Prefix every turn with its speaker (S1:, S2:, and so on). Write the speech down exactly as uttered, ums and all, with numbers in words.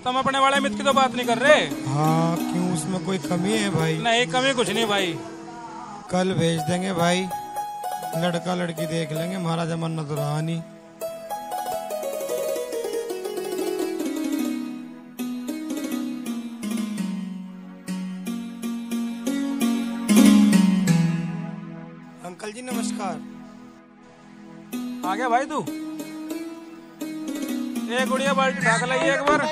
S1: तुम अपने वाले मित्र की तो बात नहीं कर रहे?
S2: हाँ, क्यों उसमें कोई कमी है भाई?
S1: नहीं, कमी कुछ नहीं भाई।
S2: कल भेज देंगे भाई, लड़का लड़की देख लेंगे, हमारा जमाना तो रहा नहीं। अंकल जी नमस्कार।
S1: आ गया भाई तू? एक गुड़िया बाल्टी ढाक लाई एक बार।